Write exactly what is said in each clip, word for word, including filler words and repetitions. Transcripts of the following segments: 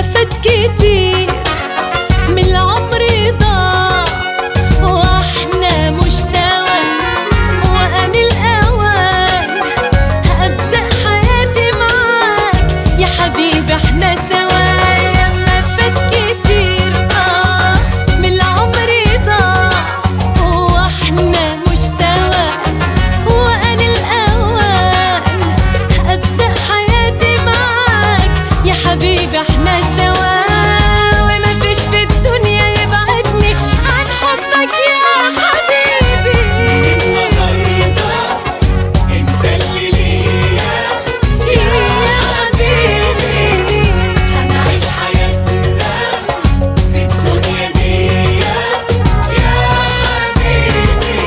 فات كتير من العمر ضاع واحنا مش سوا، وآن الأوان هأبدأ حياتي معاك يا حبيبي احنا سوا. ياما فات كتير اه من العمر ضاع واحنا مش سوا، وآن الأوان هأبدأ حياتي معاك يا حبيبي احنا سوا. ومفيش في الدنيا يبعدني عن حبك يا حبيبي. النهارده انت اللي ليا يا حبيبي هنعيش حياتنا في الدنيا دي يا حبيبي.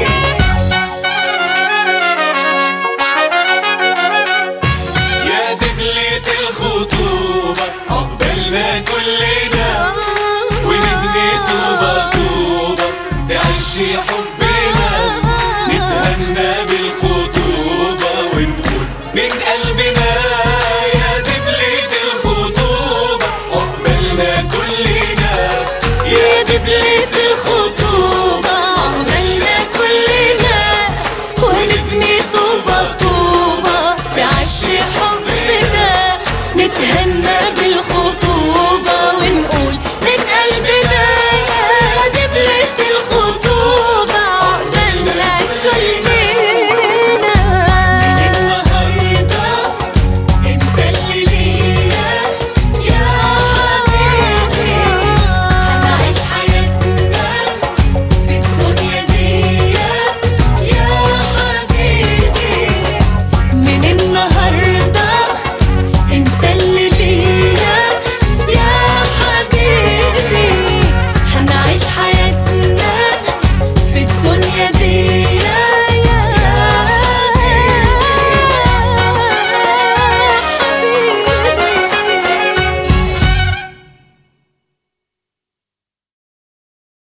يا دبلة الخطوبة عقبالنا كلنا ونبني طوبة طوبة تعيش حبنا، نتهنى بالخطوبة ونقول من قلبنا. يا دبلة الخطوبة عقبالنا كلنا، يا دبلة الخطوبة عقبالنا كلنا ونبني طوبة طوبة في عش حبنا، نتهنى بالخطوبة ونقول من قلبنا. يا دبلة الخطوبة عقبالنا كلنا. النهارده انت اللي ليا يا حبيبي هنعيش حياتنا في الدنيا دي يا حبيبي. من النهاردة انت اللي ليا يا حبيبي، هنعيش حياتنا في الدنيا دي